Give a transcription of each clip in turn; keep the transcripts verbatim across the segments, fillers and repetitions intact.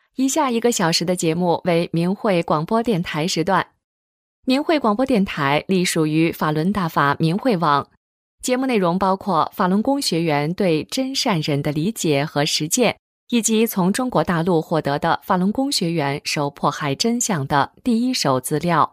以下一个小时的节目为明慧广播电台时段。明慧广播电台隶属于法轮大法明慧网，节目内容包括法轮功学员对真善忍的理解和实践，以及从中国大陆获得的法轮功学员受迫害真相的第一手资料。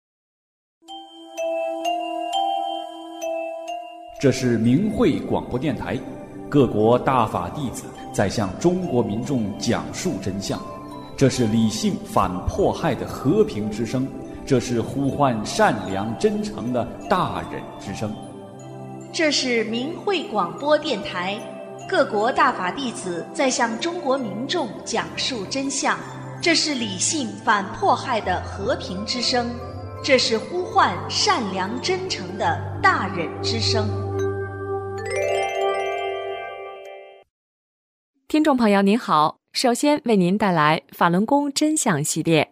这是明慧广播电台，各国大法弟子在向中国民众讲述真相。这是理性反迫害的和平之声，这是呼唤善良真诚的大忍之声。 这是明慧广播电台，各国大法弟子在向中国民众讲述真相。这是理性反迫害的和平之声，这是呼唤善良真诚的大忍之声。 听众朋友您好，首先为您带来法轮功真相系列。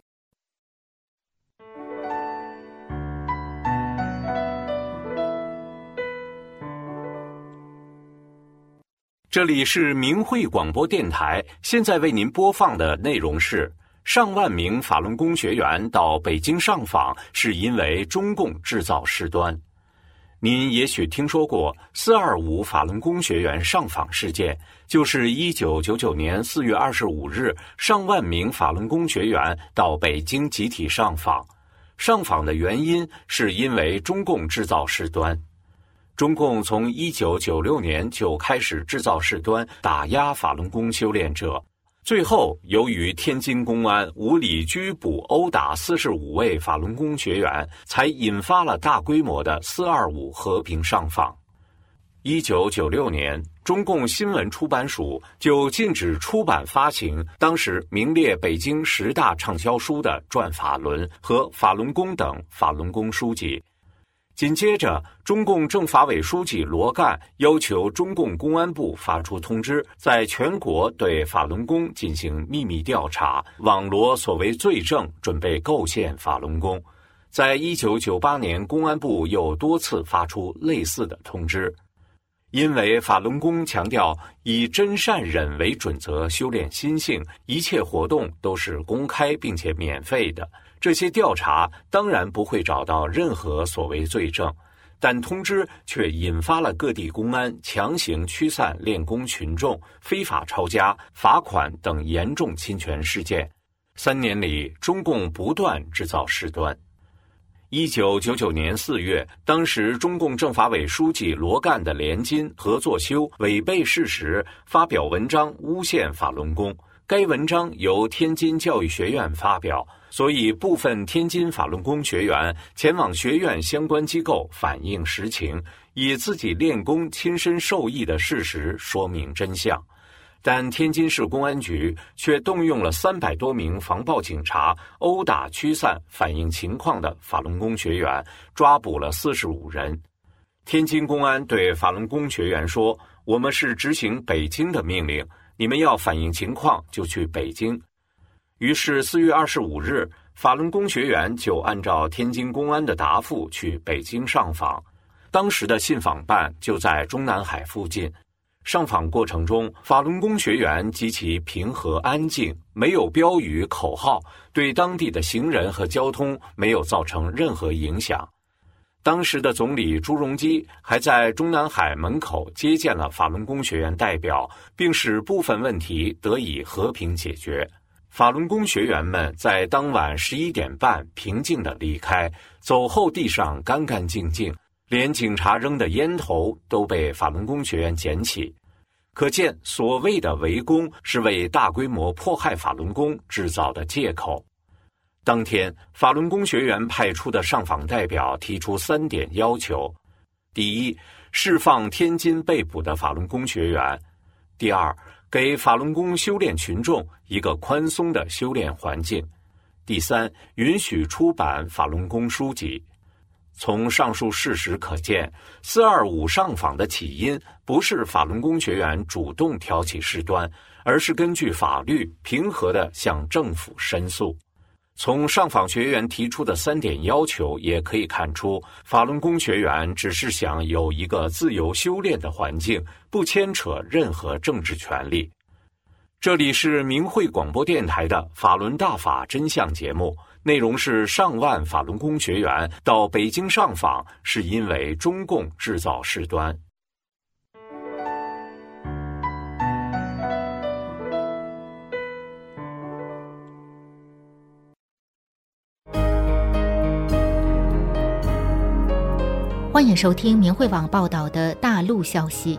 这里是明慧广播电台，现在为您播放的内容是：上万名法轮功学员到北京上访，是因为中共制造事端。您也许听说过四二五法轮功学员上访事件，就是一九九九年四月二十五日，上万名法轮功学员到北京集体上访。上访的原因是因为中共制造事端。中共从一九九六年就开始制造事端，打压法轮功修炼者。最后，由于天津公安无理拘捕、殴打四十五位法轮功学员，才引发了大规模的四二五和平上访。一九九六年，中共新闻出版署就禁止出版发行当时名列北京十大畅销书的《转法轮》和《法轮功》等法轮功书籍。紧接着，中共政法委书记罗干要求中共公安部发出通知，在全国对法轮功进行秘密调查，网罗所谓罪证，准备构陷法轮功。在一九九八年，公安部又多次发出类似的通知。因为法轮功强调以真善忍为准则修炼心性，一切活动都是公开并且免费的，这些调查当然不会找到任何所谓罪证，但通知却引发了各地公安强行驱散练功群众、非法抄家、罚款等严重侵权事件。三年里，中共不断制造事端。一九九九年四月，当时中共政法委书记罗干的连金、何作修违背事实发表文章诬陷法轮功，该文章由天津教育学院发表，所以部分天津法轮功学员前往学院相关机构反映实情，以自己练功亲身受益的事实说明真相。但天津市公安局却动用了三百多名防暴警察，殴打驱散反映情况的法轮功学员，抓捕了四十五人。天津公安对法轮功学员说：“我们是执行北京的命令，你们要反映情况就去北京。”于是四月二十五日，法轮功学员就按照天津公安的答复去北京上访。当时的信访办就在中南海附近。上访过程中，法轮功学员极其平和安静，没有标语口号，对当地的行人和交通没有造成任何影响。当时的总理朱镕基还在中南海门口接见了法轮功学员代表，并使部分问题得以和平解决。法轮功学员们在当晚十一点半平静地离开，走后地上干干净净，连警察扔的烟头都被法轮功学员捡起。可见所谓的围攻是为大规模迫害法轮功制造的借口。当天，法轮功学员派出的上访代表提出三点要求：第一，释放天津被捕的法轮功学员；第二，给法轮功修炼群众一个宽松的修炼环境；第三，允许出版法轮功书籍。从上述事实可见，四二五上访的起因不是法轮功学员主动挑起事端，而是根据法律平和地向政府申诉。从上访学员提出的三点要求也可以看出，法轮功学员只是想有一个自由修炼的环境，不牵扯任何政治权利。 这里是明慧广播电台的法轮大法真相节目，内容是上万法轮功学员到北京上访，是因为中共制造事端。 欢迎收听明慧网报道的大陆消息。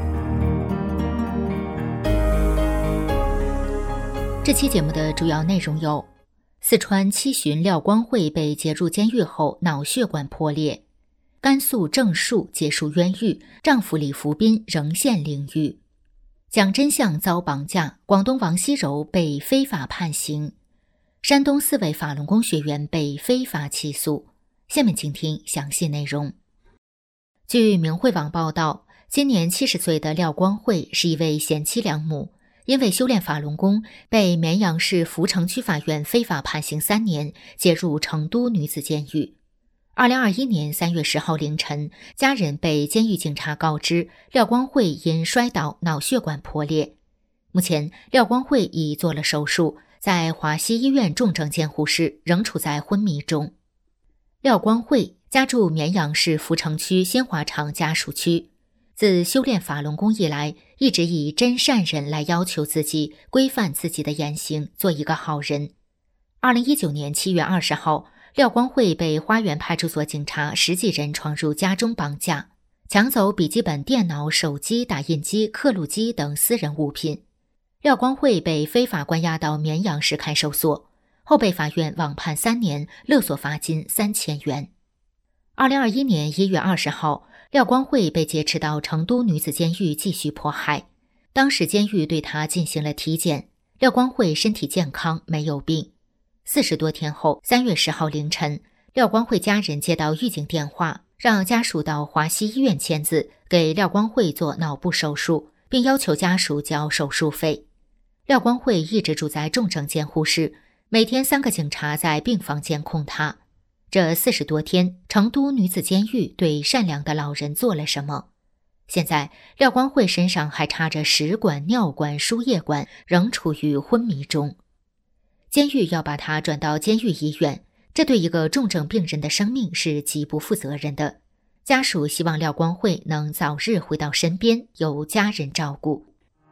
这期节目的主要内容有：四川七旬廖光慧被接入监狱后脑血管破裂；甘肃郑树结束冤狱，丈夫李福斌仍现囹圄；蒋真相遭绑架，广东王希柔被非法判刑；山东四位法轮功学员被非法起诉。下面请听详细内容。据明慧网报道，今年七十岁的廖光慧是一位贤妻良母，因为修炼法轮功，被绵阳市福城区法院非法判刑三年，接入成都女子监狱。二零二一年三月十号凌晨，家人被监狱警察告知，廖光慧因摔倒脑血管破裂。目前，廖光慧已做了手术，在华西医院重症监护室，仍处在昏迷中。廖光慧家住绵阳市福城区新华场家属区，自修炼法轮功以来，一直以真善忍来要求自己，规范自己的言行，做一个好人。二零一九年七月二十号，廖光慧被花园派出所警察十几人闯入家中绑架，抢走笔记本电脑、手机、打印机、刻录机等私人物品。廖光慧被非法关押到绵阳市看守所，后被法院网判三年，勒索罚金三千元。二零二一年一月二十号，廖光慧被劫持到成都女子监狱继续迫害。当时监狱对她进行了体检，廖光慧身体健康，没有病。四十多天后，三月十号凌晨，廖光慧家人接到狱警电话，让家属到华西医院签字，给廖光慧做脑部手术，并要求家属交手术费。廖光慧一直住在重症监护室，每天三个警察在病房监控她。这四十多天，成都女子监狱对善良的老人做了什么？现在，廖光慧身上还插着食管、尿管、输液管，仍处于昏迷中。监狱要把她转到监狱医院，这对一个重症病人的生命是极不负责任的。家属希望廖光慧能早日回到身边，由家人照顾。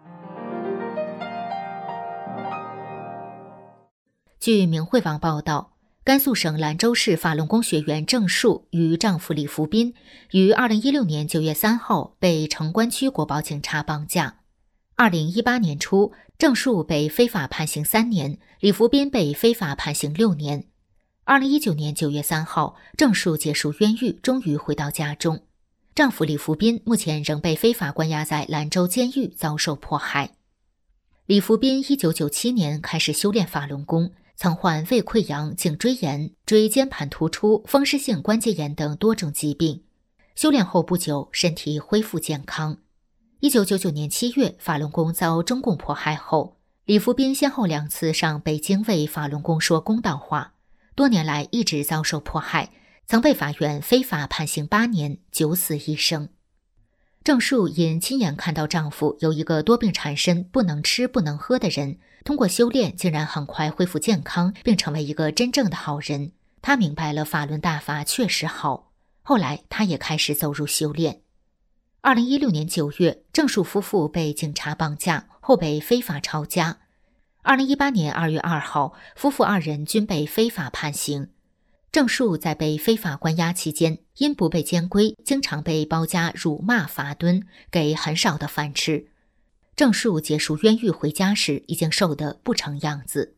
据明慧网报道，甘肃省兰州市法轮功学员郑树与丈夫李福斌于二零一六年九月三号被城关区国保警察绑架。二零一八年初，郑树被非法判刑三年，李福斌被非法判刑六年。二零一九年九月三号，郑树结束冤狱，终于回到家中。丈夫李福斌目前仍被非法关押在兰州监狱，遭受迫害。李福斌一九九七年开始修炼法轮功，曾患胃溃疡、颈椎炎、椎间盘突出、风湿性关节炎等多种疾病。修炼后不久，身体恢复健康。一九九九年七月，法轮功遭中共迫害后，李福斌先后两次上北京为法轮功说公道话，多年来一直遭受迫害，曾被法院非法判刑八年，九死一生。郑树因亲眼看到丈夫由一个多病缠身、不能吃不能喝的人，通过修炼竟然很快恢复健康，并成为一个真正的好人。她明白了法轮大法确实好，后来她也开始走入修炼。二零一六年九月，郑树夫妇被警察绑架，后被非法抄家。二零一八年二月二号，夫妇二人均被非法判刑。郑树在被非法关押期间，因不被监规，经常被包夹辱骂罚蹲，给很少的饭吃。郑树结束冤狱回家时，已经瘦得不成样子。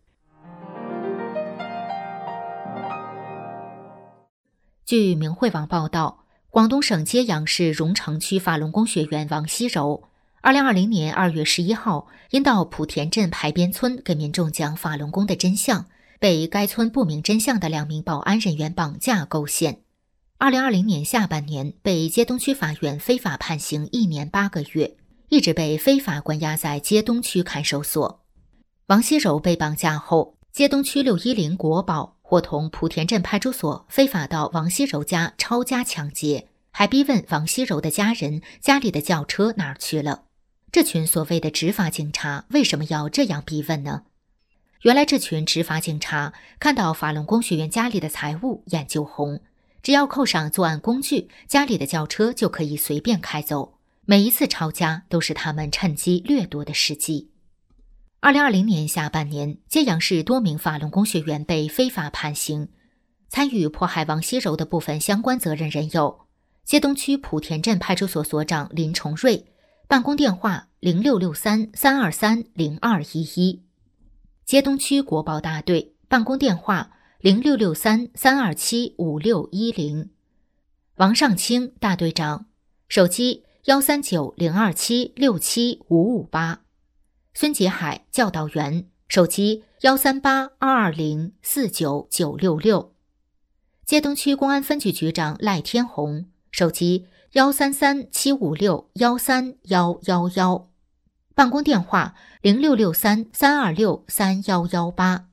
据明慧网报道，广东省揭阳市荣城区法轮功学员王希柔，二零二零年二月十一号，因到莆田镇排边村给民众讲法轮功的真相，被该村不明真相的两名保安人员绑架构陷。二零二零年下半年，被街东区法院非法判刑一年八个月，一直被非法关押在街东区看守所。王希柔被绑架后，街东区六一零国保伙同莆田镇派出所非法到王希柔家抄家抢劫，还逼问王希柔的家人家里的轿车哪儿去了。 这群所谓的执法警察为什么要这样逼问呢？原来这群执法警察看到法轮功学员家里的财物眼就红，只要扣上作案工具，家里的轿车就可以随便开走。每一次抄家都是他们趁机掠夺的时机。二零二零年下半年，揭阳市多名法轮功学员被非法判刑。参与迫害王锡柔的部分相关责任人有：街东区莆田镇派出所所长林崇瑞，办公电话零六六三三二三零二一一；街东区国保大队，办公电话零六六三三二七五六一零；王尚清大队长，手机幺三九零二七六七五五八；孙杰海教导员，手机幺三八二二零四九九六六；街东区公安分局局长赖天红，手机幺三三七五六幺三幺幺幺，办公电话零六六三三二六三幺幺八。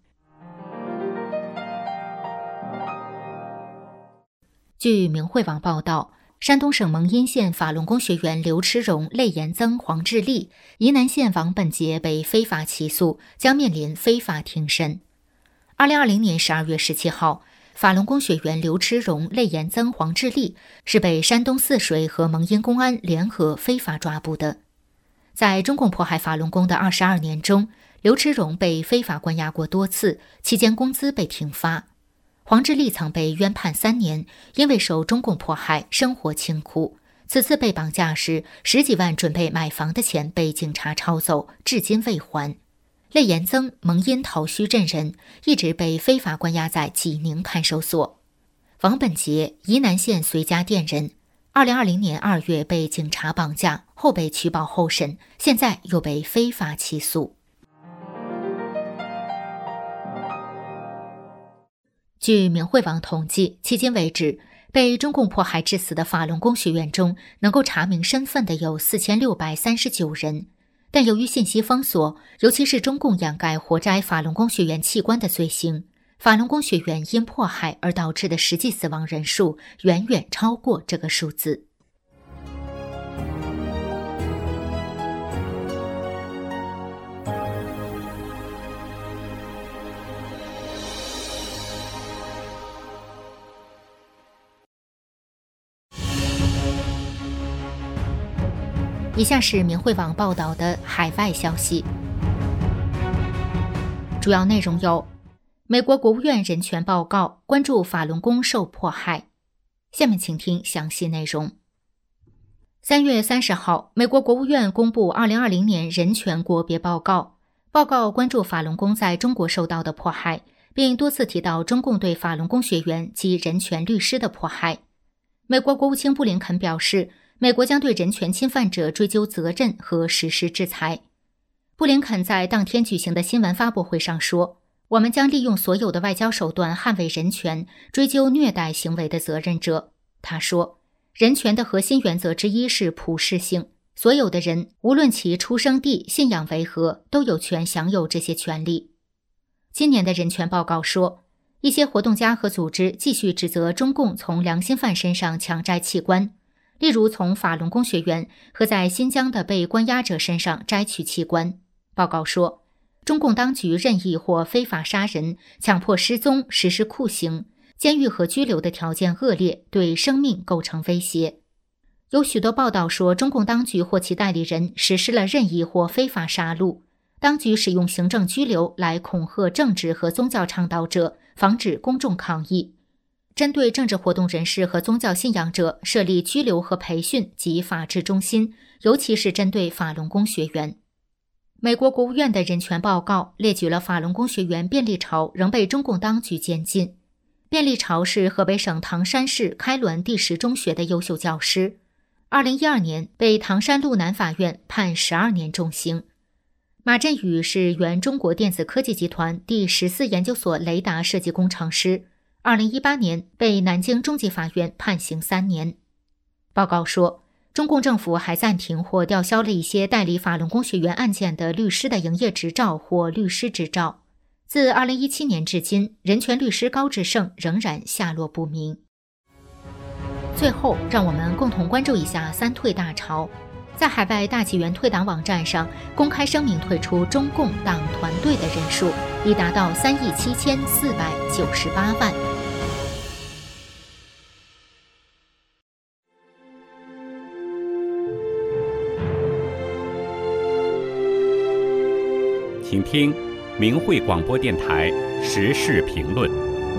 据明慧网报道，山东省蒙阴县法轮功学员刘池荣、类延增、黄志立，沂南县王本杰被非法起诉，将面临非法庭审。二零二零年十二月十七号，法轮功学员刘池荣、类延增、黄志立是被山东泗水和蒙阴公安联合非法抓捕的。在中共迫害法轮功的二十二年中，刘池荣被非法关押过多次，期间工资被停发。黄志立曾被冤判三年，因为受中共迫害，生活清苦。此次被绑架时，十几万准备买房的钱被警察抄走，至今未还。类延增，蒙阴桃墟镇人，一直被非法关押在济宁看守所。王本杰，沂南县随家店人，二零二零年二月被警察绑架，后被取保候审，现在又被非法起诉。据明慧网统计，迄今为止，被中共迫害致死的法轮功学员中，能够查明身份的有四千六百三十九人。但由于信息封锁，尤其是中共掩盖活摘法轮功学员器官的罪行，法轮功学员因迫害而导致的实际死亡人数远远超过这个数字。以下是明慧网报道的海外消息，主要内容有：美国国务院人权报告关注法轮功受迫害。下面请听详细内容。三月三十号，美国国务院公布二零二零年人权国别报告，报告关注法轮功在中国受到的迫害，并多次提到中共对法轮功学员及人权律师的迫害。美国国务卿布林肯表示，美国将对人权侵犯者追究责任和实施制裁。布林肯在当天举行的新闻发布会上说，我们将利用所有的外交手段捍卫人权，追究虐待行为的责任者。他说，人权的核心原则之一是普适性，所有的人，无论其出生地、信仰为何，都有权享有这些权利。今年的人权报告说，一些活动家和组织继续指责中共从良心犯身上强摘器官，例如从法轮功学员和在新疆的被关押者身上摘取器官。报告说，中共当局任意或非法杀人、强迫失踪、实施酷刑，监狱和拘留的条件恶劣，对生命构成威胁。有许多报道说，中共当局或其代理人实施了任意或非法杀戮，当局使用行政拘留来恐吓政治和宗教倡导者，防止公众抗议。针对政治活动人士和宗教信仰者设立拘留和培训及法治中心，尤其是针对法轮功学员。美国国务院的人权报告列举了法轮功学员卞立潮仍被中共当局监禁。卞立潮是河北省唐山市开伦第十中学的优秀教师，二零一二年被唐山路南法院判十二年重刑。马振宇是原中国电子科技集团第十四研究所雷达设计工程师，二零一八年被南京中级法院判刑三年。报告说，中共政府还暂停或吊销了一些代理法轮功学员案件的律师的营业执照或律师执照。自二零一七年至今，人权律师高志胜仍然下落不明。最后，让我们共同关注一下三退大潮。 在海外大纪元退党网站上公开声明退出中共党团队的人数已达到三亿七千四百九十八万。 请听明慧广播电台时事评论。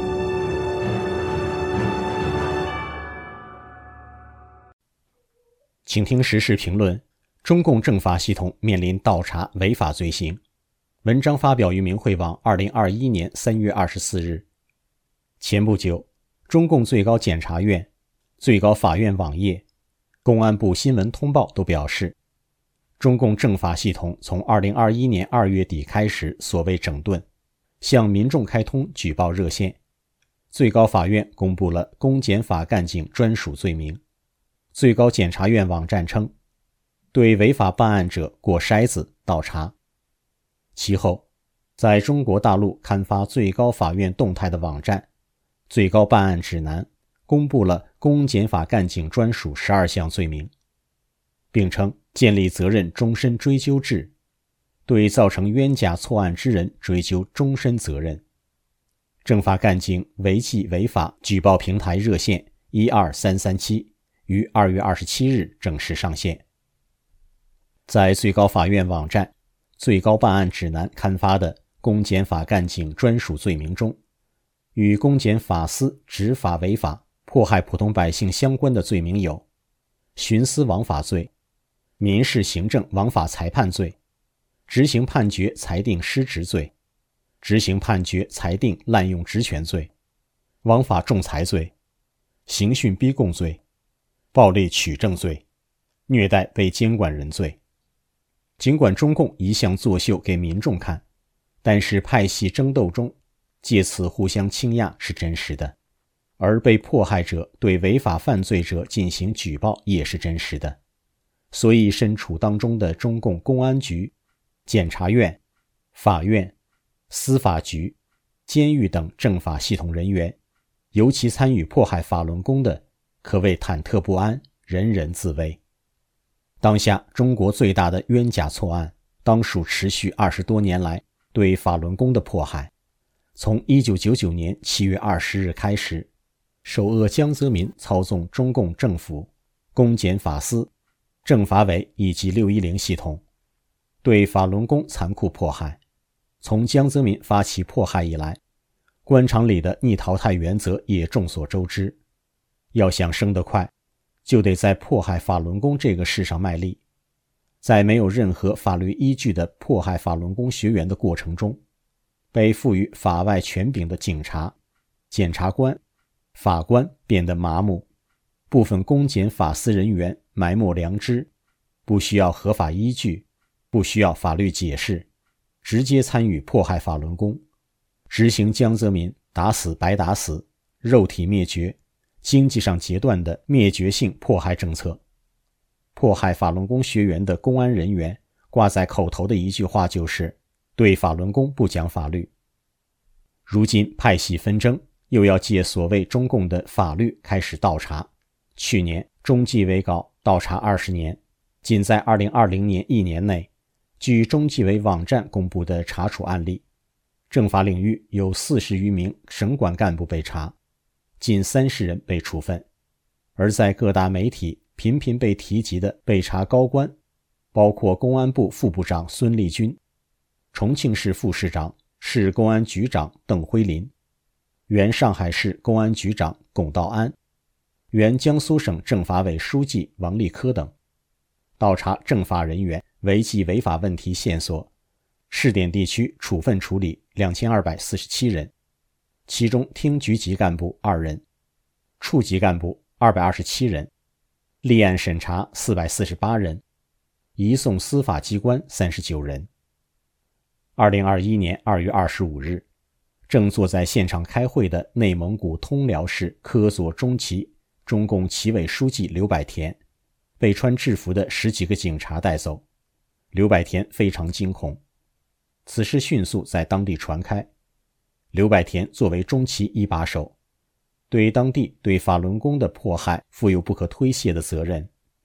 请听时事评论：中共政法系统面临倒查违法罪行。文章发表于明慧网二零二一年三月二十四日。前不久，中共最高检察院、最高法院网页、公安部新闻通报都表示，中共政法系统从二零二一年二月底开始所谓整顿，向民众开通举报热线。最高法院公布了公检法干警专属罪名。最高检察院网站称，对违法办案者过筛子倒查。其后，在中国大陆刊发最高法院动态的网站最高办案指南公布了公检法干警专属十二项罪名，并称建立责任终身追究制，对造成冤假错案之人追究终身责任。政法干警违纪违法举报平台热线一二三三七于二月二十七日正式上线。在最高法院网站最高办案指南刊发的公检法干警专属罪名中，与公检法司执法违法、迫害普通百姓相关的罪名有徇私枉法罪、民事行政枉法裁判罪、执行判决裁定失职罪、执行判决裁定滥用职权罪、枉法仲裁罪、刑讯逼供罪、暴力取证罪、虐待被监管人罪。尽管中共一向作秀给民众看，但是派系争斗中借此互相倾轧是真实的，而被迫害者对违法犯罪者进行举报也是真实的。所以身处当中的中共公安局、检察院、法院、司法局、监狱等政法系统人员，尤其参与迫害法轮功的，可谓忐忑不安，人人自危。当下中国最大的冤假错案当属持续二十多年来对法轮功的迫害。从一九九九年七月二十日开始，首恶江泽民操纵中共政府、公检法司、政法委以及六一零系统，对法轮功残酷迫害。从江泽民发起迫害以来，官场里的逆淘汰原则也众所周知。要想升得快，就得在迫害法轮功这个事上卖力。在没有任何法律依据的迫害法轮功学员的过程中，被赋予法外权柄的警察、检察官、法官变得麻木，部分公检法司人员埋没良知，不需要合法依据，不需要法律解释，直接参与迫害法轮功，执行江泽民打死白打死、肉体灭绝、经济上截断的灭绝性迫害政策。迫害法轮功学员的公安人员挂在口头的一句话就是对法轮功不讲法律。如今派系纷争又要借所谓中共的法律开始倒查。去年中纪委稿倒查二十年，仅在二零二零年一年内，据中纪委网站公布的查处案例，政法领域有四十余名省管干部被查，近三十人被处分。而在各大媒体频频被提及的被查高官，包括公安部副部长孙立军、重庆市副市长、市公安局长邓辉林、原上海市公安局长龚道安、原江苏省政法委书记王立科等。倒查政法人员违纪违法问题线索，试点地区处分处理两千二百四十七人，其中厅局级干部二人，处级干部二百二十七人，立案审查四百四十八人，移送司法机关三十九人。二零二一年二月二十五日，正坐在现场开会的内蒙古通辽市科佐中旗中共旗委书记刘百田被穿制服的十几个警察带走。刘百田非常惊恐，此事迅速在当地传开。刘百田作为中旗一把手，对当地对法轮功的迫害负有不可推卸的责任。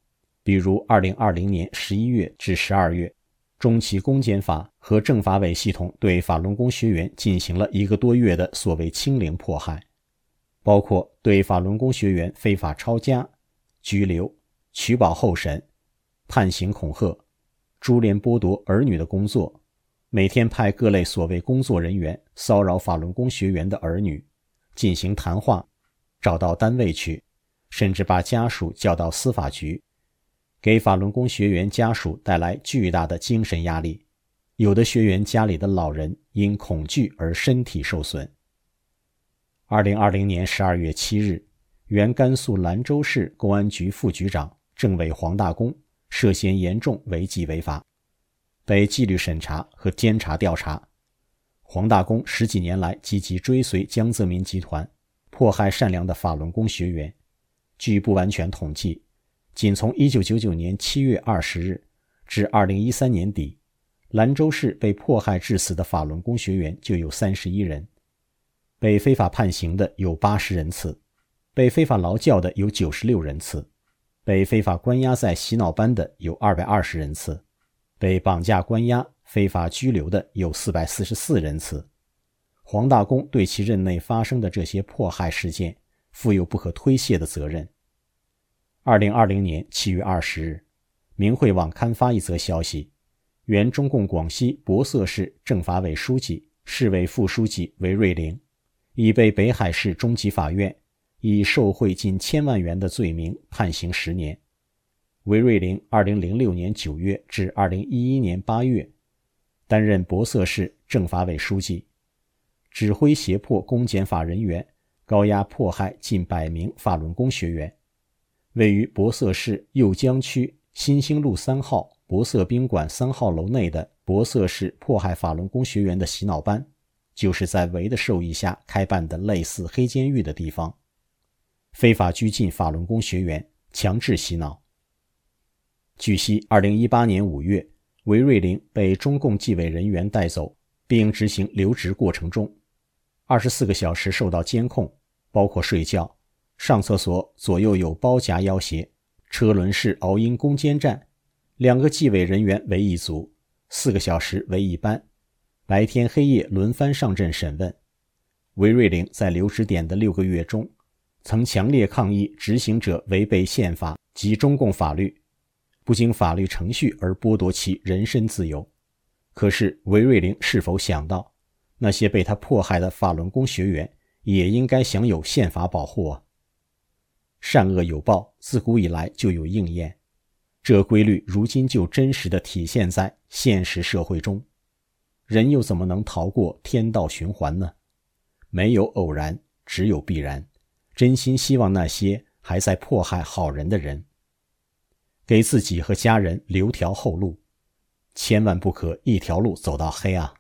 比如二零二零年十一月至十二月，中期公检法和政法委系统对法轮功学员进行了一个多月的所谓清零迫害，包括对法轮功学员非法抄家、拘留、取保候审、判刑恐吓、株连剥夺儿女的工作，每天派各类所谓工作人员骚扰法轮功学员的儿女，进行谈话，找到单位去，甚至把家属叫到司法局，给法轮功学员家属带来巨大的精神压力。有的学员家里的老人因恐惧而身体受损。二零二零年十二月七日，原甘肃兰州市公安局副局长政委黄大功涉嫌严重违纪违法，被纪律审查和监察调查。黄大功十几年来积极追随江泽民集团，迫害善良的法轮功学员。据不完全统计，仅从一九九九年七月二十日至二零一三年底，兰州市被迫害致死的法轮功学员就有三十一人，被非法判刑的有八十人次，被非法劳教的有九十六人次，被非法关押在洗脑班的有二百二十人次，被绑架关押、非法拘留的有四百四十四人次。黄大功对其任内发生的这些迫害事件负有不可推卸的责任。二零二零年七月二十日，明慧网刊发一则消息，原中共广西博色市政法委书记、市委副书记韦瑞玲已被北海市中级法院以受贿近千万元的罪名判刑十年。韦瑞玲二零零六年九月至二零一一年八月担任博色市政法委书记，指挥胁迫公检法人员高压迫害近百名法轮功学员。位于博色市右江区新兴路三号博色宾馆三号楼内的博色市迫害法轮功学员的洗脑班，就是在韦的授意下开办的类似黑监狱的地方，非法拘禁法轮功学员，强制洗脑。据悉二零一八年五月，韦瑞玲被中共纪委人员带走，并执行留职过程中二十四个小时受到监控，包括睡觉、上厕所左右有包夹要挟、车轮式熬鹰攻坚战，两个纪委人员为一组，四个小时为一班，白天黑夜轮番上阵审问。韦瑞玲在留职点的六个月中，曾强烈抗议执行者违背宪法及中共法律，不经法律程序而剥夺其人身自由。可是韦瑞玲是否想到，那些被他迫害的法轮功学员也应该享有宪法保护啊？善恶有报，自古以来就有应验，这规律如今就真实地体现在现实社会中。人又怎么能逃过天道循环呢？没有偶然，只有必然。真心希望那些还在迫害好人的人，给自己和家人留条后路，千万不可一条路走到黑啊！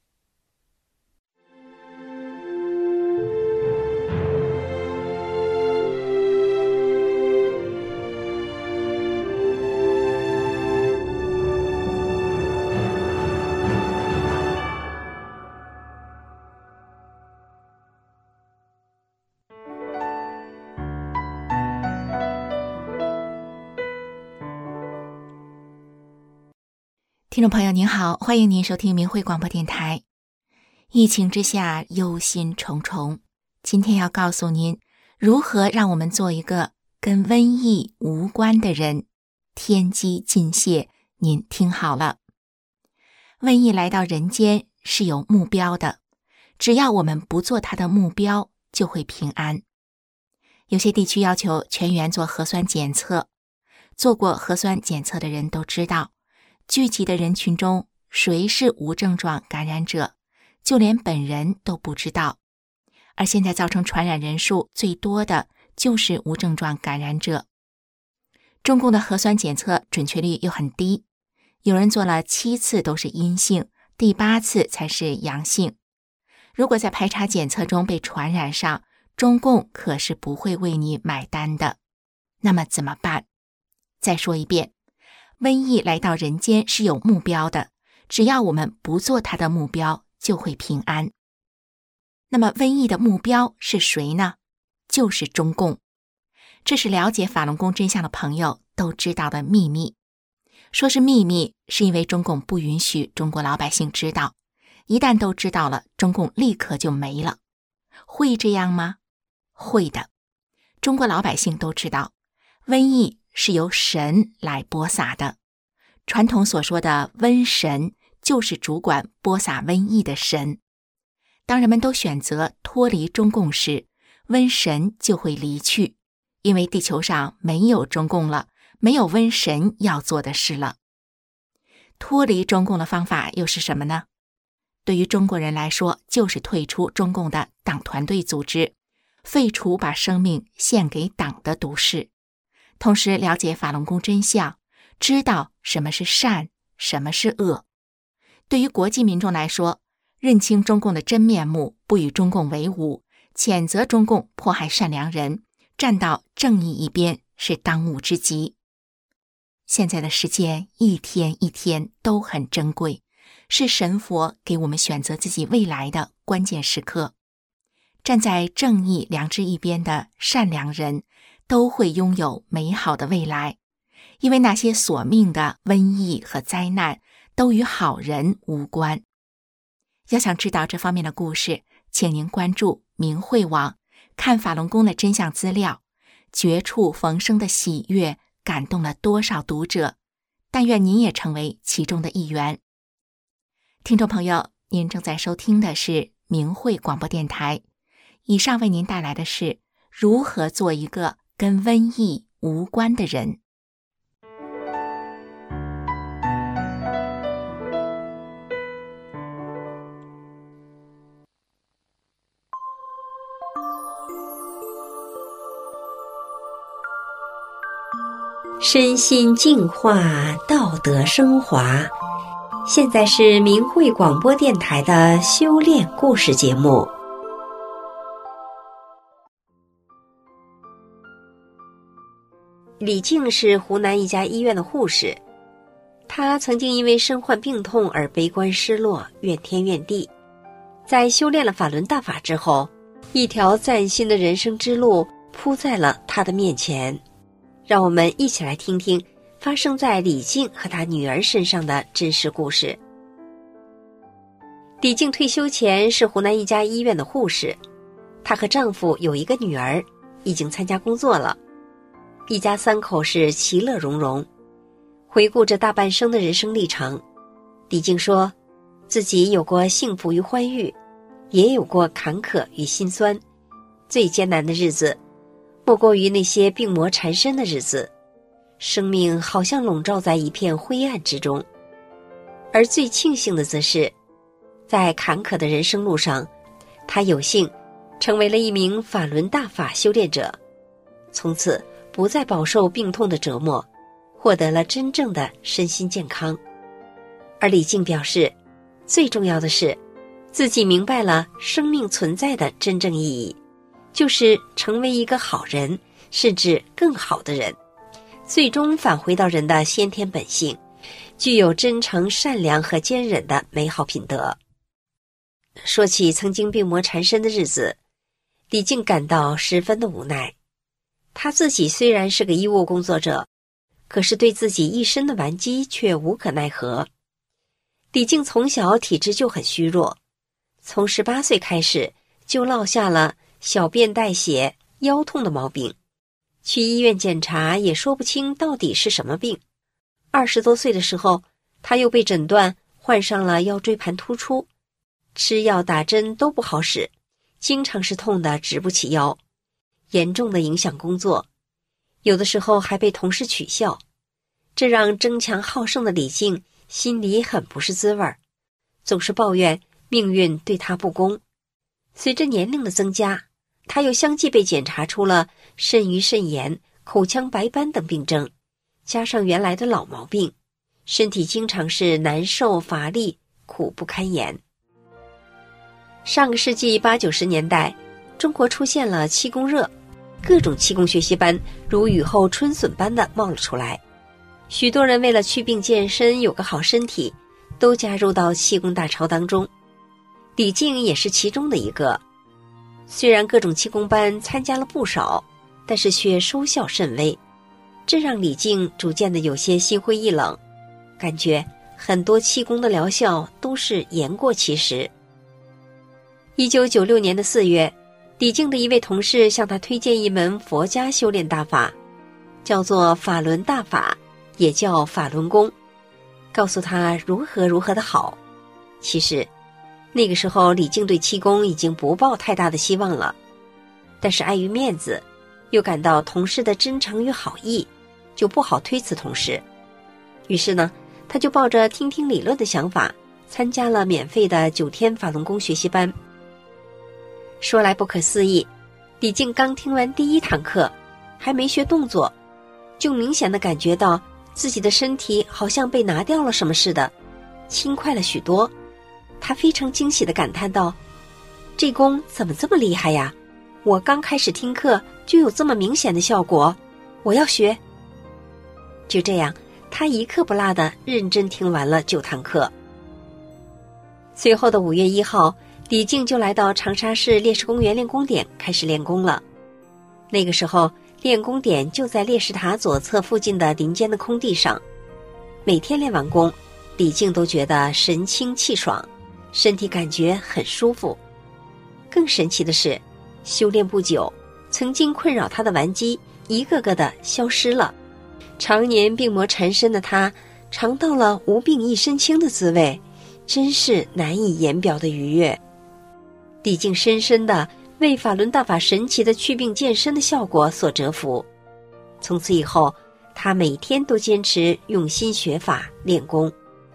听众朋友您好，欢迎您收听明慧广播电台。疫情之下忧心忡忡，今天要告诉您如何让我们做一个跟瘟疫无关的人。天机尽泄，您听好了。瘟疫来到人间是有目标的，只要我们不做它的目标，就会平安。有些地区要求全员做核酸检测，做过核酸检测的人都知道，聚集的人群中谁是无症状感染者，就连本人都不知道。而现在造成传染人数最多的就是无症状感染者。中共的核酸检测准确率又很低，有人做了七次都是阴性，第八次才是阳性。如果在排查检测中被传染上，中共可是不会为你买单的。那么怎么办？再说一遍，瘟疫来到人间是有目标的，只要我们不做它的目标，就会平安。那么瘟疫的目标是谁呢？就是中共。 这是了解法轮功真相的朋友都知道的秘密。说是秘密，是因为中共不允许中国老百姓知道，一旦都知道了，中共立刻就没了。会这样吗？会的。中国老百姓都知道，瘟疫是由神来播撒的，传统所说的瘟神就是主管播撒瘟疫的神。当人们都选择脱离中共时，瘟神就会离去，因为地球上没有中共了，没有瘟神要做的事了。脱离中共的方法又是什么呢？对于中国人来说，就是退出中共的党团队组织，废除把生命献给党的毒誓，同时了解法轮功真相，知道什么是善，什么是恶。对于国际民众来说，认清中共的真面目，不与中共为伍，谴责中共迫害善良人，站到正义一边，是当务之急。现在的时间一天一天都很珍贵，是神佛给我们选择自己未来的关键时刻。站在正义良知一边的善良人都会拥有美好的未来，因为那些索命的瘟疫和灾难都与好人无关。要想知道这方面的故事，请您关注明慧网，看法轮功的真相资料。绝处逢生的喜悦感动了多少读者，但愿您也成为其中的一员。听众朋友，您正在收听的是明慧广播电台，以上为您带来的是如何做一个跟瘟疫无关的人。 身心净化，道德升华。现在是明慧广播电台的修炼故事节目。李静是湖南一家医院的护士，她曾经因为身患病痛而悲观失落，怨天怨地。在修炼了法轮大法之后，一条崭新的人生之路铺在了她的面前。让我们一起来听听发生在李静和她女儿身上的真实故事。李静退休前是湖南一家医院的护士，她和丈夫有一个女儿，已经参加工作了，一家三口是其乐融融。回顾着大半生的人生历程，李静说自己有过幸福与欢愉，也有过坎坷与心酸，最艰难的日子莫过于那些病魔缠身的日子，生命好像笼罩在一片灰暗之中。而最庆幸的则是，在坎坷的人生路上，他有幸成为了一名法轮大法修炼者，从此不再饱受病痛的折磨，获得了真正的身心健康。而李静表示，最重要的是自己明白了生命存在的真正意义，就是成为一个好人，甚至更好的人，最终返回到人的先天本性，具有真诚、善良和坚忍的美好品德。说起曾经病魔缠身的日子，李静感到十分的无奈。她自己虽然是个医务工作者，可是对自己一身的顽疾却无可奈何。李静从小体质就很虚弱，从十八岁开始就落下了小便带血、腰痛的毛病，去医院检查也说不清到底是什么病。二十多岁的时候，他又被诊断患上了腰椎盘突出，吃药打针都不好使，经常是痛得直不起腰，严重的影响工作，有的时候还被同事取笑。这让争强好胜的李静心里很不是滋味，总是抱怨命运对他不公。随着年龄的增加，他又相继被检查出了肾盂肾炎、口腔白斑等病症，加上原来的老毛病，身体经常是难受乏力，苦不堪言。上个世纪八九十年代，中国出现了气功热，各种气功学习班如雨后春笋般的冒了出来，许多人为了祛病健身，有个好身体，都加入到气功大潮当中。李静也是其中的一个。虽然各种气功班参加了不少， 但是却收效甚微，这让李靖逐渐的有些心灰意冷，感觉很多气功的疗效都是言过其实。一九九六年的四月，李靖的一位同事向他推荐一门佛家修炼大法，叫做法轮大法，也叫法轮功，告诉他如何如何的好。其实那个时候李靖对气功已经不抱太大的希望了，但是碍于面子，又感到同事的真诚与好意，就不好推辞同事。于是呢，他就抱着听听理论的想法，参加了免费的九天法轮功学习班。说来不可思议，李靖刚听完第一堂课，还没学动作，就明显地感觉到自己的身体好像被拿掉了什么似的，轻快了许多。他非常惊喜地感叹道：这功怎么这么厉害呀？我刚开始听课就有这么明显的效果，我要学。就这样，他一刻不落地认真听完了九堂课。随后的五月一号，李靖就来到长沙市烈士公园练功点开始练功了。那个时候练功点就在烈士塔左侧附近的林间的空地上，每天练完功，李靖都觉得神清气爽，身体感觉很舒服。更神奇的是，修炼不久，曾经困扰他的顽疾一个个的消失了。常年病魔缠身的他，尝到了无病一身轻的滋味，真是难以言表的愉悦。李靖深深地为法轮大法神奇的祛病健身的效果所折服。从此以后，他每天都坚持用心学法练功。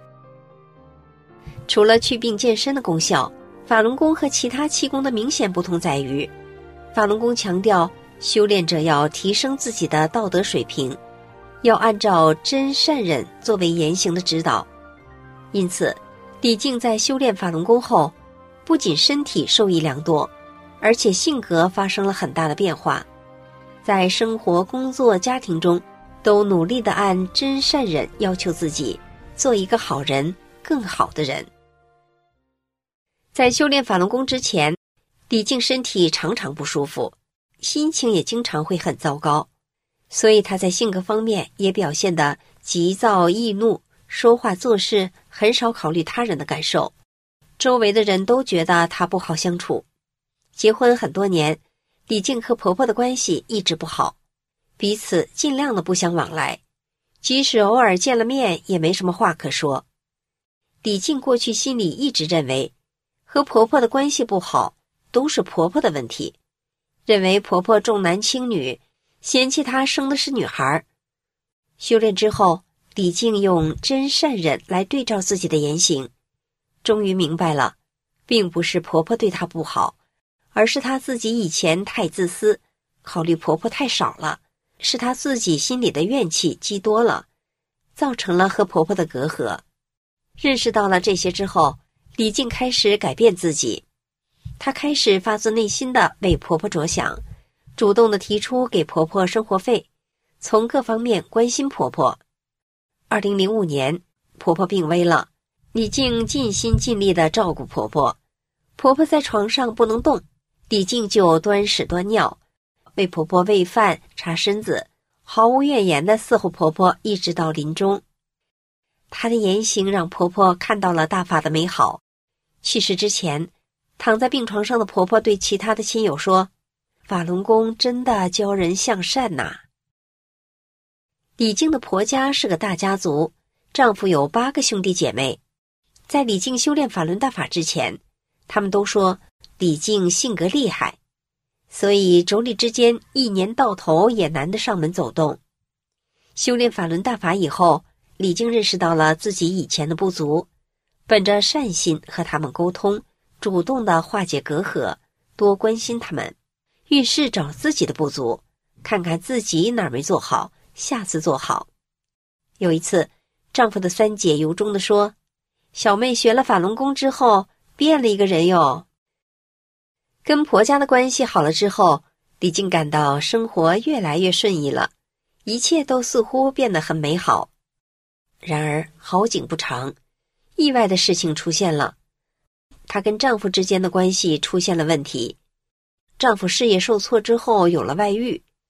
除了祛病健身的功效，法轮功和其他气功的明显不同在于，法轮功强调修炼者要提升自己的道德水平，要按照真善忍作为言行的指导。因此，李靖在修炼法轮功后，不仅身体受益良多，而且性格发生了很大的变化，在生活、工作、家庭中都努力地按真善忍要求自己，做一个好人，更好的人。在修炼法轮功之前，李靖身体常常不舒服，心情也经常会很糟糕，所以他在性格方面也表现得急躁易怒，说话做事很少考虑他人的感受，周围的人都觉得他不好相处。结婚很多年，李靖和婆婆的关系一直不好，彼此尽量的不相往来，即使偶尔见了面也没什么话可说。李靖过去心里一直认为，和婆婆的关系不好都是婆婆的问题，认为婆婆重男轻女，嫌弃她生的是女孩。修炼之后，李靖用真善忍来对照自己的言行，终于明白了，并不是婆婆对她不好，而是她自己以前太自私，考虑婆婆太少了，是她自己心里的怨气积多了，造成了和婆婆的隔阂。认识到了这些之后，李靖开始改变自己，她开始发自内心的为婆婆着想，主动的提出给婆婆生活费，从各方面关心婆婆。二零零五年，婆婆病危了，李靖尽心尽力地照顾婆婆。婆婆在床上不能动，李靖就端屎端尿，为婆婆喂饭、擦身子，毫无怨言地伺候婆婆一直到临终。她的言行让婆婆看到了大法的美好。去世之前，躺在病床上的婆婆对其他的亲友说：法轮功真的教人向善呐。李靖的婆家是个大家族，丈夫有八个兄弟姐妹。在李靖修炼法轮大法之前，他们都说李靖性格厉害，所以妯娌之间一年到头也难得上门走动。修炼法轮大法以后，李靖认识到了自己以前的不足，本着善心和他们沟通，主动地化解隔阂，多关心他们，遇事找自己的不足，看看自己哪儿没做好，下次做好。有一次，丈夫的三姐由衷地说：小妹学了法轮功之后，变了一个人哟。跟婆家的关系好了之后，李靖感到生活越来越顺意了，一切都似乎变得很美好。然而好景不长，意外的事情出现了，她跟丈夫之间的关系出现了问题。丈夫事业受挫之后有了外遇，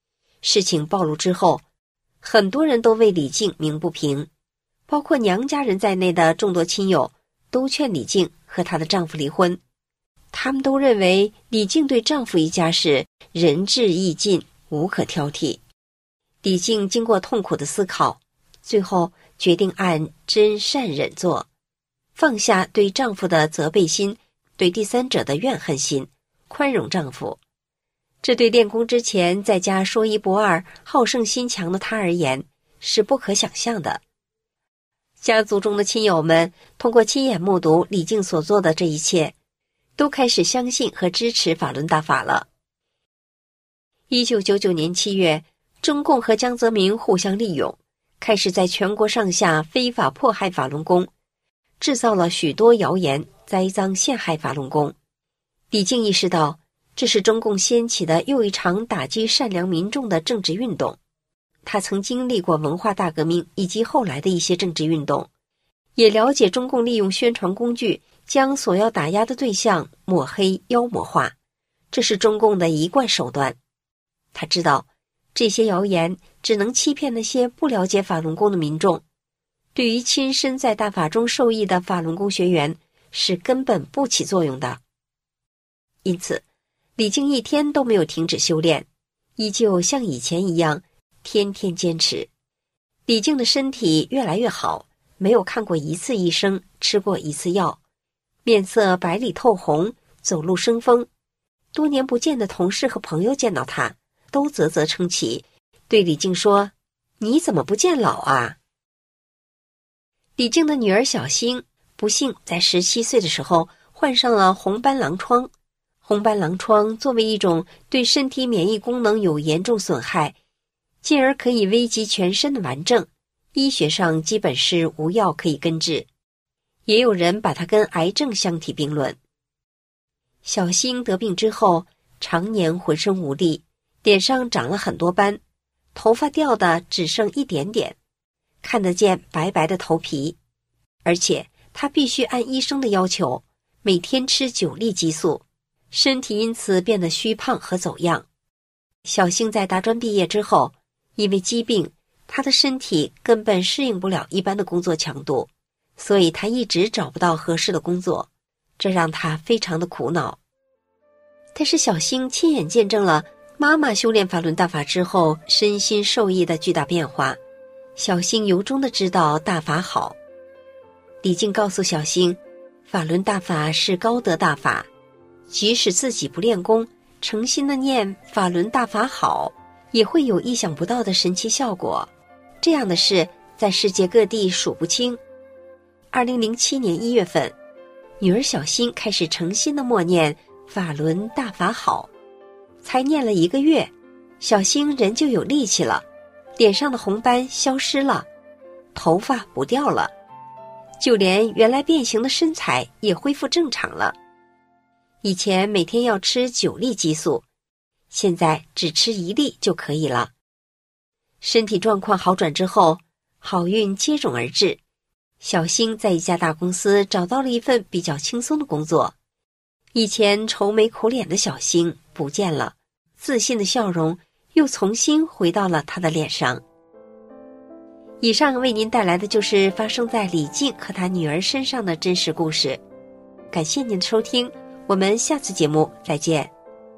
事情暴露之后，很多人都为李靖鸣不平，包括娘家人在内的众多亲友都劝李靖和她的丈夫离婚。他们都认为李靖对丈夫一家是仁至义尽，无可挑剔。李靖经过痛苦的思考，最后决定按真善忍做，放下对丈夫的责备心，对第三者的怨恨心，宽容丈夫。这对练功之前在家说一不二、好胜心强的他而言是不可想象的。家族中的亲友们通过亲眼目睹李靖所做的这一切，都开始相信和支持法轮大法了。一九九九年七月，中共和江泽民互相利用，开始在全国上下非法迫害法轮功，制造了许多谣言，栽赃陷害法轮功。李靖意识到，这是中共掀起的又一场打击善良民众的政治运动。他曾经历过文化大革命以及后来的一些政治运动，也了解中共利用宣传工具将所要打压的对象抹黑妖魔化，这是中共的一贯手段。他知道这些谣言只能欺骗那些不了解法轮功的民众，对于亲身在大法中受益的法轮功学员是根本不起作用的。因此李靖一天都没有停止修炼，依旧像以前一样天天坚持。李靖的身体越来越好，没有看过一次医生，吃过一次药，面色白里透红，走路生风。多年不见的同事和朋友见到他都啧啧称奇，对李靖说：你怎么不见老啊？李靖的女儿小星不幸在十七岁的时候患上了红斑狼疮。红斑狼疮作为一种对身体免疫功能有严重损害，进而可以危及全身的顽症，医学上基本是无药可以根治，也有人把它跟癌症相提并论。小星得病之后，常年浑身无力，脸上长了很多斑，头发掉的只剩一点点，看得见白白的头皮，而且他必须按医生的要求每天吃九粒激素，身体因此变得虚胖和走样。小星在大专毕业之后，因为疾病，他的身体根本适应不了一般的工作强度，所以他一直找不到合适的工作，这让他非常的苦恼。但是小星亲眼见证了妈妈修炼法轮大法之后身心受益的巨大变化，小星由衷地知道大法好。李靖告诉小星，法轮大法是高德大法，即使自己不练功，诚心的念法轮大法好，也会有意想不到的神奇效果。这样的事在世界各地数不清。二零零七年一月份，女儿小星开始诚心的默念法轮大法好，才念了一个月，小星人就有力气了，脸上的红斑消失了，头发不掉了，就连原来变形的身材也恢复正常了。以前每天要吃九粒激素，现在只吃一粒就可以了。身体状况好转之后，好运接踵而至，小星在一家大公司找到了一份比较轻松的工作。以前愁眉苦脸的小星不见了，自信的笑容又重新回到了她的脸上。以上为您带来的就是发生在李靖和他女儿身上的真实故事。感谢您的收听，我们下次节目再见。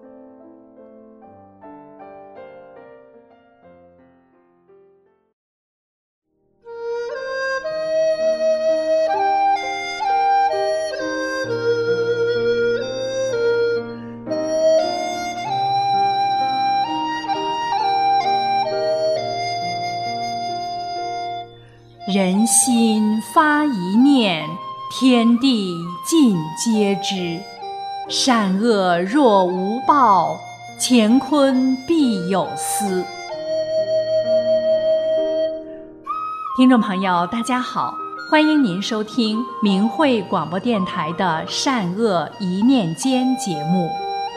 人心发一念，天地尽皆知。善恶若无报，乾坤必有私。听众朋友大家好，欢迎您收听明慧广播电台的善恶一念间节目。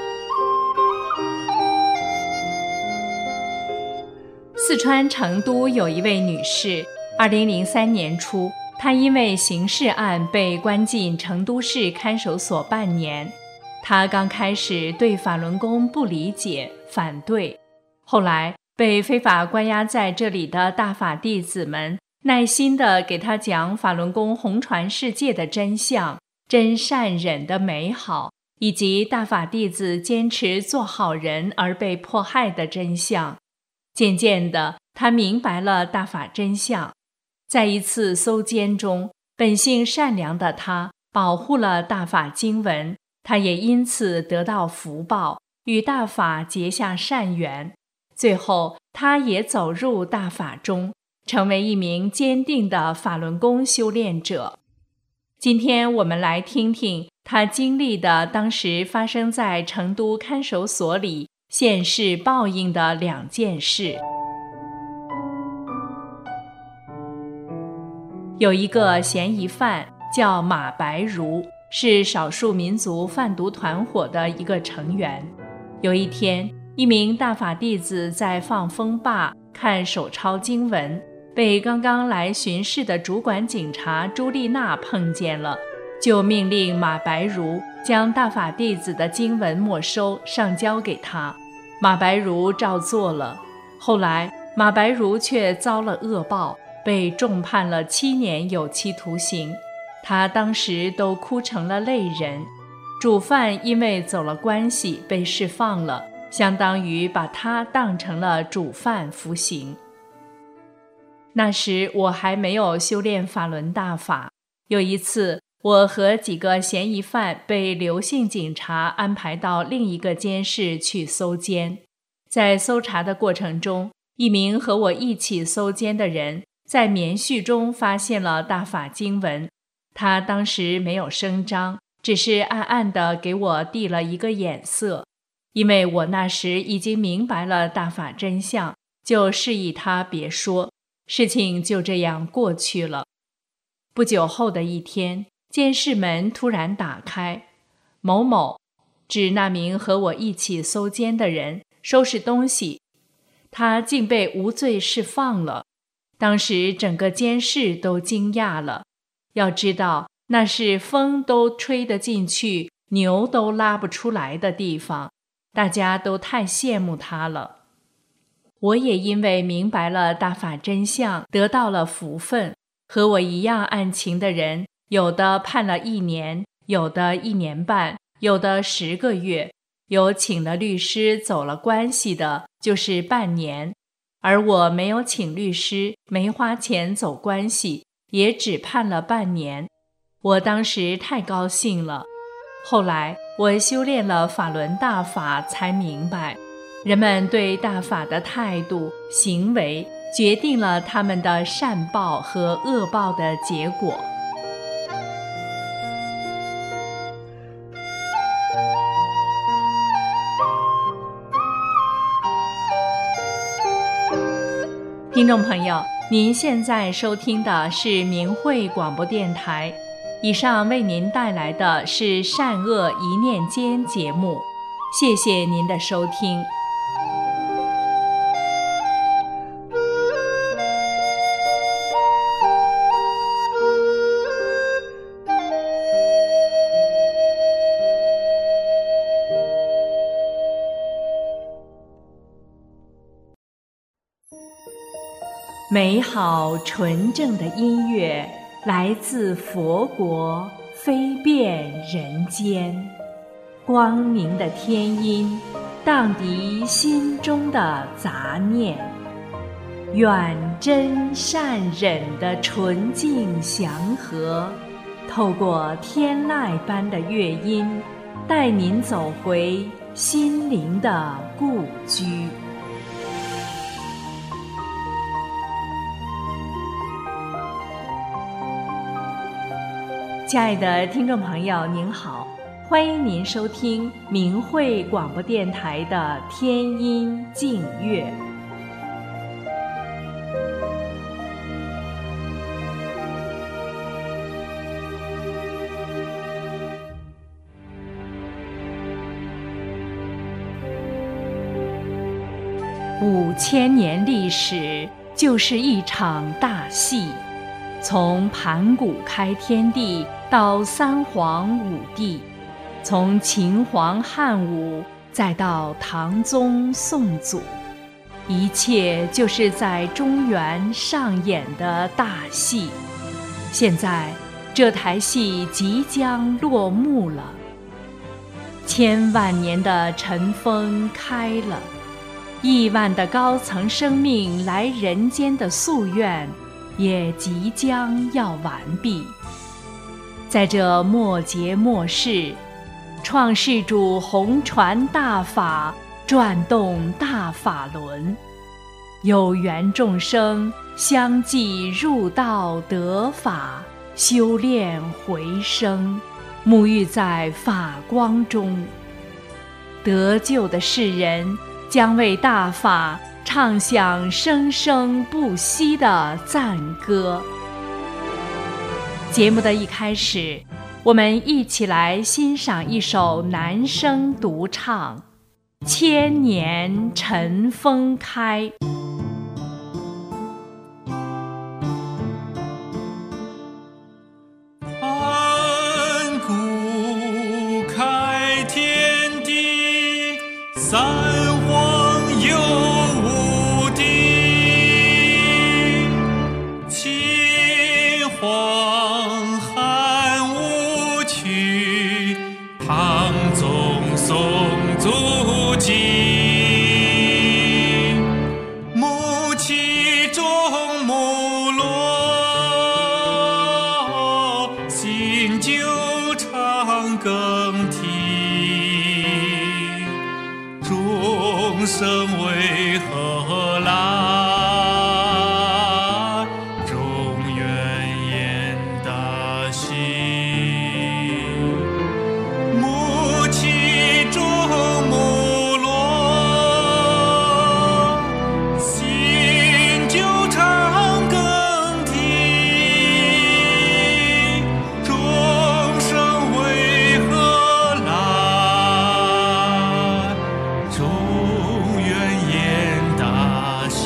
四川成都有一位女士，二零零三年初，她因为刑事案被关进成都市看守所半年。她刚开始对法轮功不理解、反对，后来被非法关押在这里的大法弟子们耐心地给他讲法轮功红传世界的真相、真善忍的美好，以及大法弟子坚持做好人而被迫害的真相。渐渐的，他明白了大法真相。在一次搜监中，本性善良的他保护了大法经文，他也因此得到福报，与大法结下善缘。最后，他也走入大法中，成为一名坚定的法轮功修炼者。今天我们来听听他经历的当时发生在成都看守所里现世报应的两件事。有一个嫌疑犯叫马白如，是少数民族贩毒团伙的一个成员。有一天，一名大法弟子在放风坝看手抄经文，被刚刚来巡视的主管警察朱丽娜碰见了，就命令马白如将大法弟子的经文没收，上交给他。马白如照做了。后来，马白如却遭了恶报，被重判了七年有期徒刑。他当时都哭成了泪人。主犯因为走了关系被释放了，相当于把他当成了主犯服刑。那时我还没有修炼法轮大法。有一次，我和几个嫌疑犯被刘姓警察安排到另一个监室去搜监。在搜查的过程中，一名和我一起搜监的人在棉絮中发现了大法经文。他当时没有声张，只是暗暗地给我递了一个眼色。因为我那时已经明白了大法真相，就示意他别说，事情就这样过去了。不久后的一天，监室门突然打开，某某，指那名和我一起搜监的人，收拾东西。他竟被无罪释放了。当时整个监室都惊讶了。要知道，那是风都吹得进去，牛都拉不出来的地方，大家都太羡慕他了。我也因为明白了大法真相，得到了福分。和我一样案情的人，有的判了一年，有的一年半，有的十个月，有请了律师走了关系的，就是半年。而我没有请律师，没花钱走关系，也只判了半年。我当时太高兴了。后来我修炼了法轮大法，才明白，人们对大法的态度、行为，决定了他们的善报和恶报的结果。听众朋友，您现在收听的是明慧广播电台。以上为您带来的是善恶一念间节目，谢谢您的收听。美好纯正的音乐来自佛国，飞遍人间。光明的天音荡涤心中的杂念，愿真善忍的纯净祥和，透过天籁般的乐音，带您走回心灵的故居。亲爱的听众朋友，您好，欢迎您收听明慧广播电台的天音静乐。五千年历史就是一场大戏，从盘古开天地到三皇五帝，从秦皇汉武再到唐宗宋祖， 一切就是在中原上演的大戏。现在这台戏即将落幕了，千万年的尘封开了，亿万的高层生命来人间的夙愿也即将要完毕。在这末节末世，创世主弘传大法，转动大法轮，有缘众生相继入道得法，修炼回生，沐浴在法光中。得救的世人将为大法唱响生生不息的赞歌。节目的一开始，我们一起来欣赏一首男声独唱《千年尘封开》。 盘古开天地，三皇有五帝，秦皇汉武曲，唐宗宋祖纪，母其中母罗，新旧常更替，众生为何来？中原焉大喜，母其中母罗，新旧常更替，众生为何来？中原焉大喜。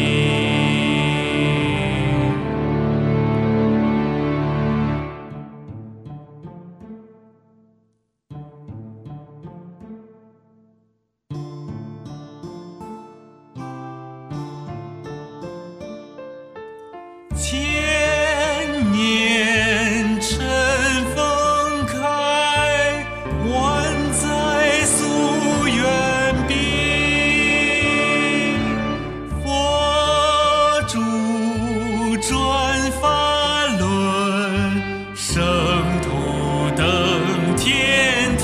千年尘封开，万载夙愿毕，佛主转法轮，圣徒登天梯，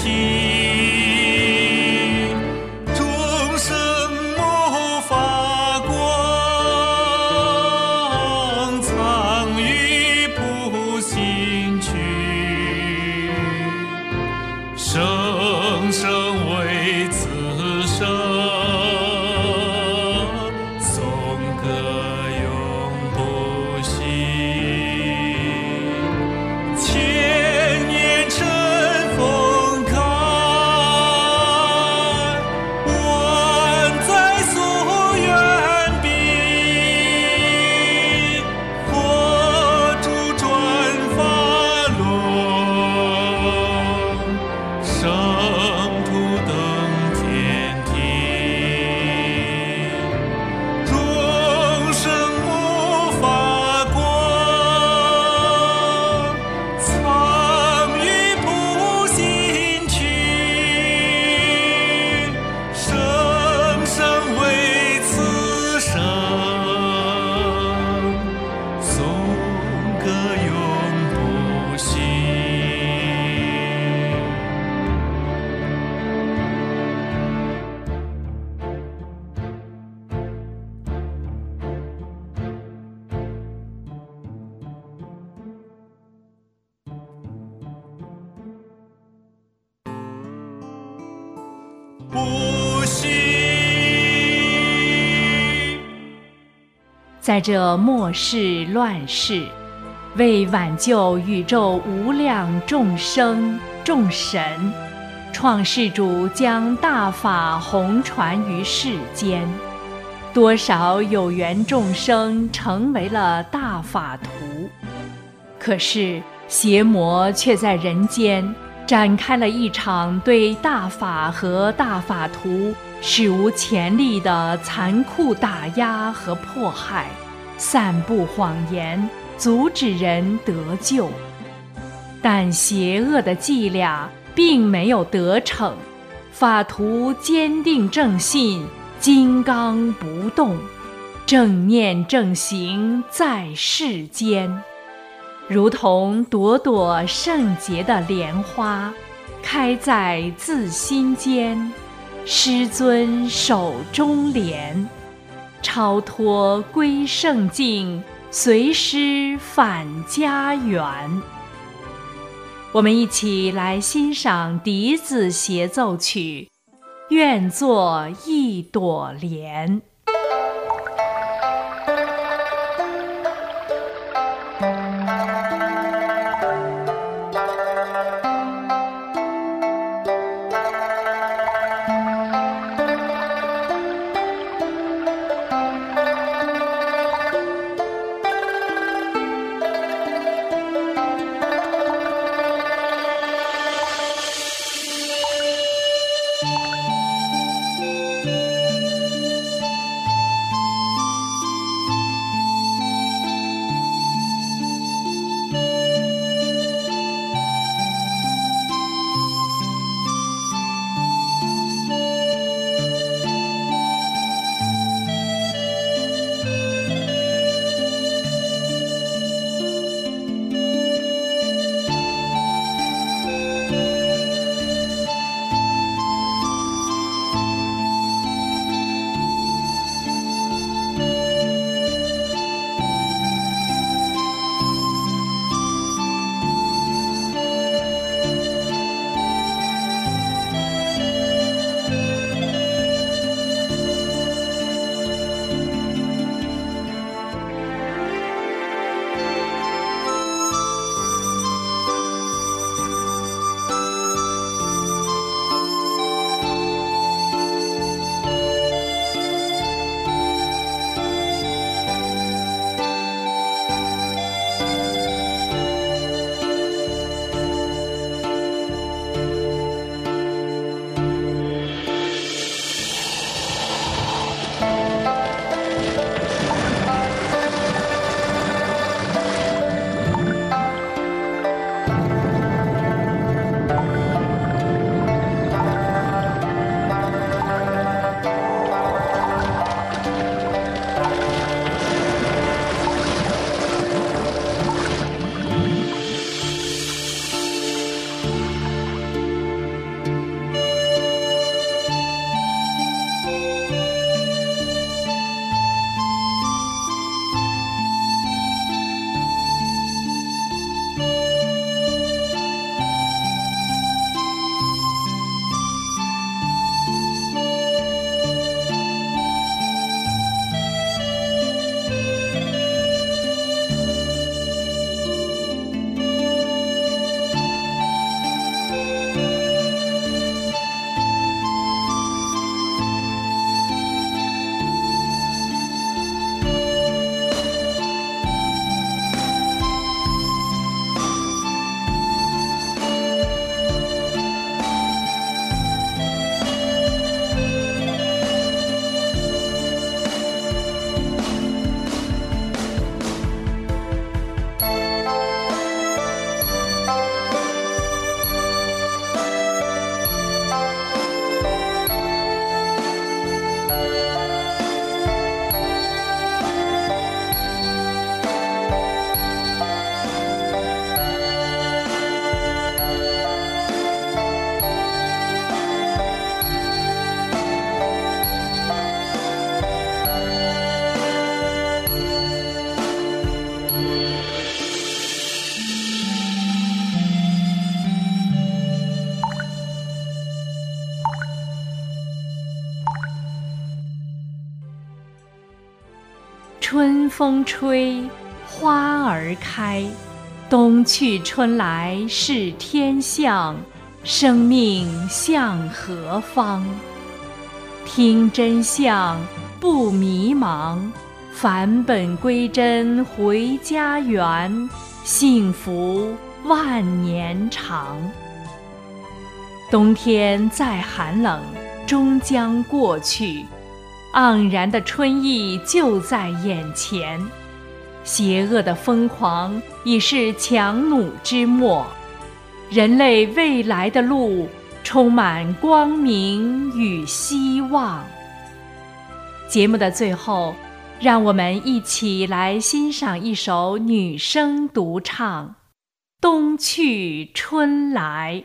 众生谋法光，藏于普心区，生生为此生，颂歌永不息。千年尘封开，万载夙愿毕，佛主转法轮，圣徒登天梯，众生谋法光，藏于普心区，生生为此生，颂歌永不息。不息。 在这末世乱世，为挽救宇宙无量众生众神，创世主将大法弘传于世间，多少有缘众生成为了大法徒。可是邪魔却在人间展开了一场对大法和大法徒史无前例的残酷打压和迫害，散布谎言，阻止人得救。但邪恶的伎俩并没有得逞，法徒坚定正信，金刚不动，正念正行在世间，如同朵朵圣洁的莲花，开在自心间，师尊手中莲，超脱归圣境，随师返家园。我们一起来欣赏笛子协奏曲《愿做一朵莲》。春风吹，花儿开，冬去春来是天象，生命向何方？听真相，不迷茫，返本归真回家园，幸福万年长。 冬天再寒冷，终将过去，盎然的春意就在眼前。邪恶的疯狂已是强弩之末，人类未来的路充满光明与希望。节目的最后，让我们一起来欣赏一首女声独唱《冬去春来》。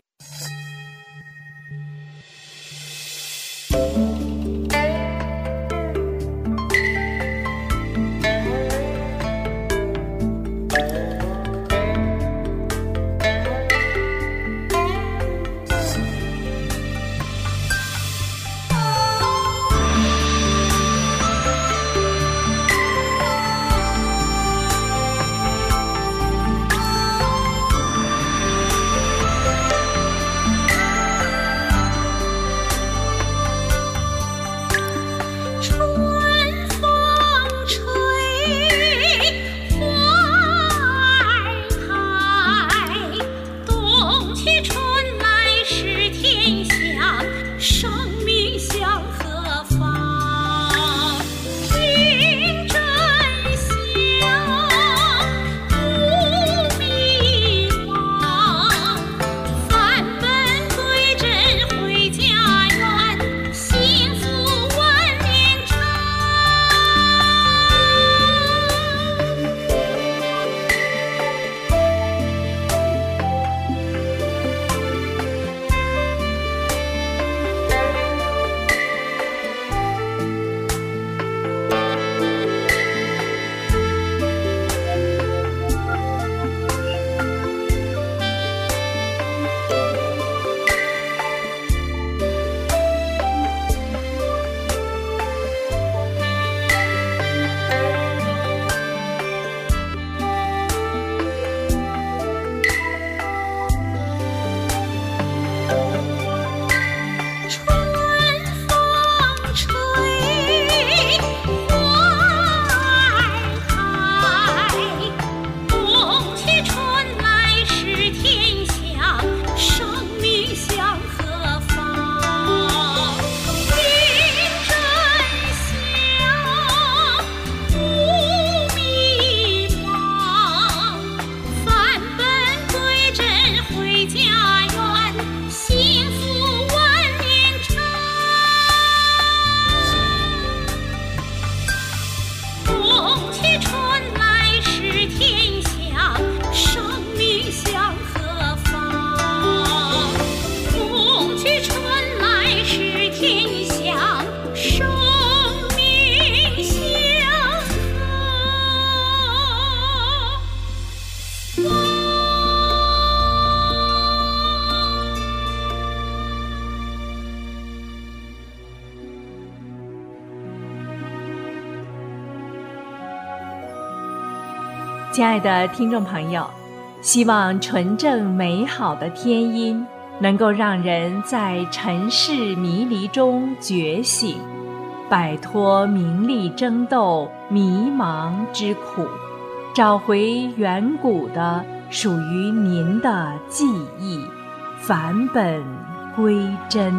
亲爱的听众朋友，希望纯正美好的天音能够让人在尘世迷离中觉醒，摆脱名利争斗、迷茫之苦，找回远古的属于您的记忆，返本归真。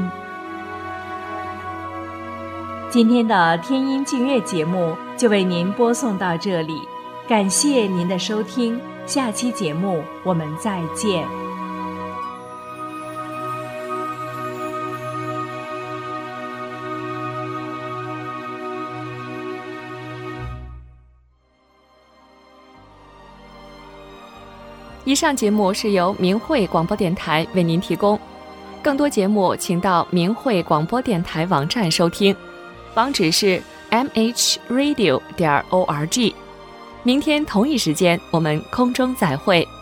今天的天音净月节目就为您播送到这里，感谢您的收听，下期节目我们再见。 以上节目是由明慧广播电台为您提供，更多节目请到明慧广播电台网站收听，网址是 m h radio 点 org。明天同一时间，我们空中再会。